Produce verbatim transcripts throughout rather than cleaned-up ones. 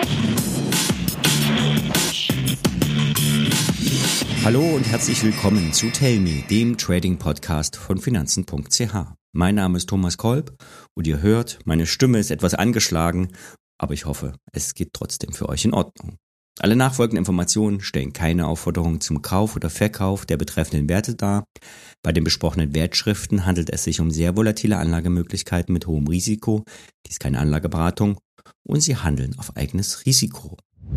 Hallo und herzlich willkommen zu Tell Me, dem Trading-Podcast von Finanzen punkt c h. Mein Name ist Thomas Kolb und ihr hört, meine Stimme ist etwas angeschlagen, aber ich hoffe, es geht trotzdem für euch in Ordnung. Alle nachfolgenden Informationen stellen keine Aufforderung zum Kauf oder Verkauf der betreffenden Werte dar. Bei den besprochenen Wertschriften handelt es sich um sehr volatile Anlagemöglichkeiten mit hohem Risiko. Dies ist keine Anlageberatung und sie handeln auf eigenes Risiko.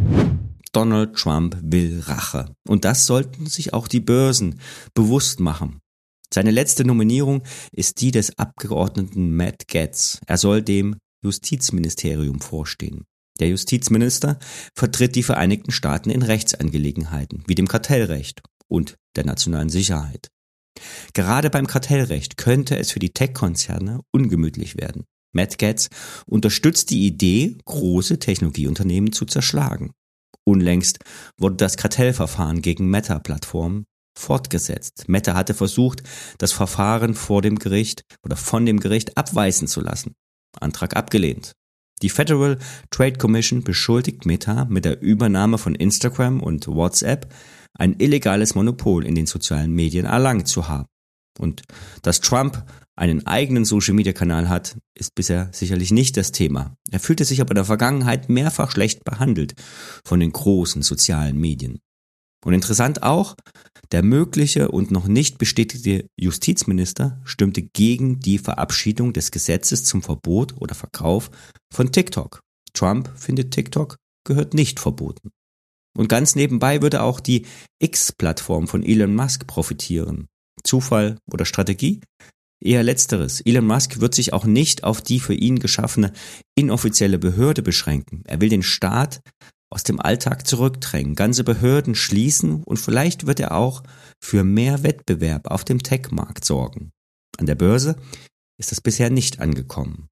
Donald Trump will Rache. Und das sollten sich auch die Börsen bewusst machen. Seine letzte Nominierung ist die des Abgeordneten Matt Gaetz. Er soll dem Justizministerium vorstehen. Der Justizminister vertritt die Vereinigten Staaten in Rechtsangelegenheiten, wie dem Kartellrecht und der nationalen Sicherheit. Gerade beim Kartellrecht könnte es für die Tech-Konzerne ungemütlich werden. Matt Gaetz unterstützt die Idee, große Technologieunternehmen zu zerschlagen. Unlängst wurde das Kartellverfahren gegen Meta-Plattformen fortgesetzt. Meta hatte versucht, das Verfahren vor dem Gericht oder von dem Gericht abweisen zu lassen. Antrag abgelehnt. Die Federal Trade Commission beschuldigt Meta mit der Übernahme von Instagram und WhatsApp ein illegales Monopol in den sozialen Medien erlangt zu haben. Und dass Trump einen eigenen Social-Media-Kanal hat, ist bisher sicherlich nicht das Thema. Er fühlte sich aber in der Vergangenheit mehrfach schlecht behandelt von den großen sozialen Medien. Und interessant auch, der mögliche und noch nicht bestätigte Justizminister stimmte gegen die Verabschiedung des Gesetzes zum Verbot oder Verkauf von TikTok. Trump findet, TikTok gehört nicht verboten. Und ganz nebenbei würde auch die X-Plattform von Elon Musk profitieren. Zufall oder Strategie? Eher letzteres. Elon Musk wird sich auch nicht auf die für ihn geschaffene inoffizielle Behörde beschränken. Er will den Staat aus dem Alltag zurückdrängen, ganze Behörden schließen und vielleicht wird er auch für mehr Wettbewerb auf dem Tech-Markt sorgen. An der Börse ist das bisher nicht angekommen.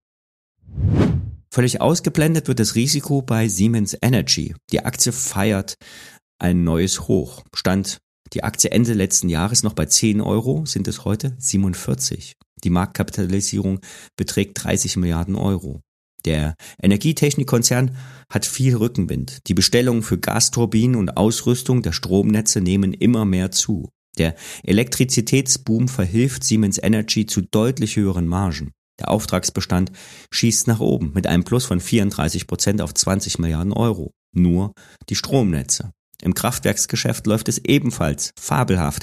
Völlig ausgeblendet wird das Risiko bei Siemens Energy. Die Aktie feiert ein neues Hoch. Stand die Aktie Ende letzten Jahres noch bei zehn Euro, sind es heute siebenundvierzig. Die Marktkapitalisierung beträgt dreißig Milliarden Euro. Der Energietechnikkonzern hat viel Rückenwind. Die Bestellungen für Gasturbinen und Ausrüstung der Stromnetze nehmen immer mehr zu. Der Elektrizitätsboom verhilft Siemens Energy zu deutlich höheren Margen. Der Auftragsbestand schießt nach oben mit einem Plus von vierunddreißig Prozent auf zwanzig Milliarden Euro. Nur die Stromnetze. Im Kraftwerksgeschäft läuft es ebenfalls fabelhaft.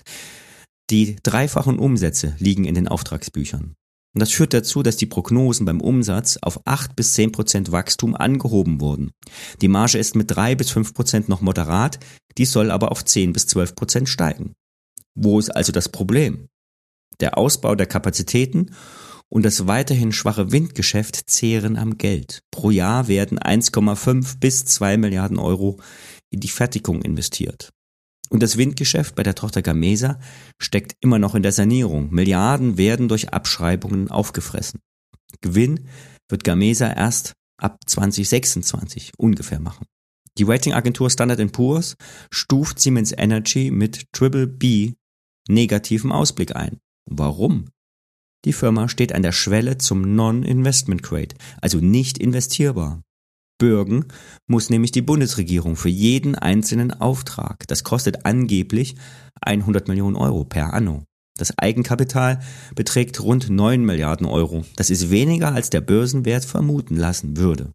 Die dreifachen Umsätze liegen in den Auftragsbüchern. Und das führt dazu, dass die Prognosen beim Umsatz auf acht bis zehn Prozent Wachstum angehoben wurden. Die Marge ist mit drei bis fünf Prozent noch moderat, dies soll aber auf zehn bis zwölf Prozent steigen. Wo ist also das Problem? Der Ausbau der Kapazitäten und das weiterhin schwache Windgeschäft zehren am Geld. Pro Jahr werden eins Komma fünf bis zwei Milliarden Euro in die Fertigung investiert. Und das Windgeschäft bei der Tochter Gamesa steckt immer noch in der Sanierung. Milliarden werden durch Abschreibungen aufgefressen. Gewinn wird Gamesa erst ab zwanzig sechsundzwanzig ungefähr machen. Die Ratingagentur Standard and Poor's stuft Siemens Energy mit Triple B negativem Ausblick ein. Warum? Die Firma steht an der Schwelle zum Non-Investment Grade, also nicht investierbar. Bürgen muss nämlich die Bundesregierung für jeden einzelnen Auftrag. Das kostet angeblich hundert Millionen Euro per anno. Das Eigenkapital beträgt rund neun Milliarden Euro. Das ist weniger, als der Börsenwert vermuten lassen würde.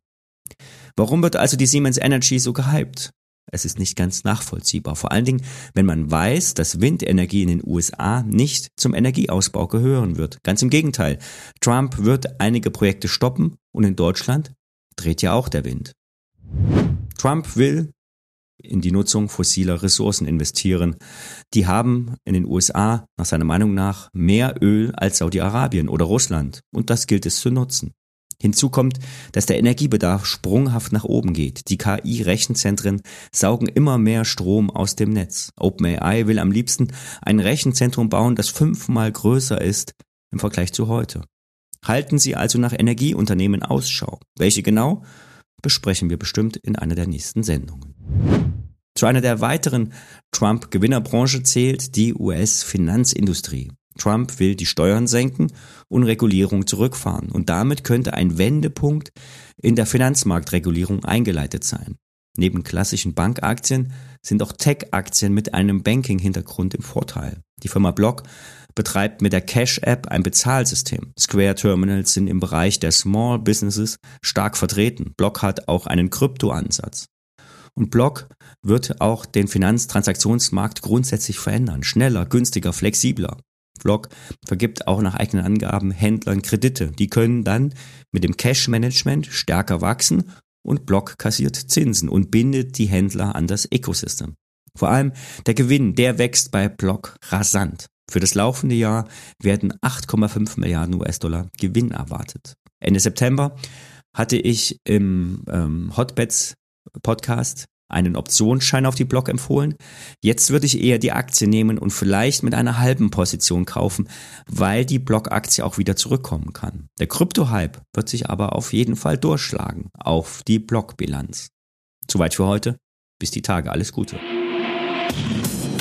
Warum wird also die Siemens Energy so gehypt? Es ist nicht ganz nachvollziehbar. Vor allen Dingen, wenn man weiß, dass Windenergie in den U S A nicht zum Energieausbau gehören wird. Ganz im Gegenteil. Trump wird einige Projekte stoppen und in Deutschland dreht ja auch der Wind. Trump will in die Nutzung fossiler Ressourcen investieren. Die haben in den U S A nach seiner Meinung nach mehr Öl als Saudi-Arabien oder Russland und das gilt es zu nutzen. Hinzu kommt, dass der Energiebedarf sprunghaft nach oben geht. Die K I-Rechenzentren saugen immer mehr Strom aus dem Netz. OpenAI will am liebsten ein Rechenzentrum bauen, das fünfmal größer ist im Vergleich zu heute. Halten Sie also nach Energieunternehmen Ausschau. Welche genau? Besprechen wir bestimmt in einer der nächsten Sendungen. Zu einer der weiteren Trump-Gewinnerbranche zählt die U S-Finanzindustrie. Trump will die Steuern senken und Regulierung zurückfahren und damit könnte ein Wendepunkt in der Finanzmarktregulierung eingeleitet sein. Neben klassischen Bankaktien sind auch Tech-Aktien mit einem Banking-Hintergrund im Vorteil. Die Firma Block betreibt mit der Cash-App ein Bezahlsystem. Square Terminals sind im Bereich der Small Businesses stark vertreten. Block hat auch einen Kryptoansatz. Und Block wird auch den Finanztransaktionsmarkt grundsätzlich verändern. Schneller, günstiger, flexibler. Block vergibt auch nach eigenen Angaben Händlern Kredite. Die können dann mit dem Cash-Management stärker wachsen und Block kassiert Zinsen und bindet die Händler an das Ecosystem. Vor allem der Gewinn, der wächst bei Block rasant. Für das laufende Jahr werden acht Komma fünf Milliarden U S-Dollar Gewinn erwartet. Ende September hatte ich im ähm, Hotbets Podcast einen Optionsschein auf die Block empfohlen. Jetzt würde ich eher die Aktie nehmen und vielleicht mit einer halben Position kaufen, weil die Block-Aktie auch wieder zurückkommen kann. Der Krypto-Hype wird sich aber auf jeden Fall durchschlagen auf die Block-Bilanz. Soweit für heute. Bis die Tage. Alles Gute.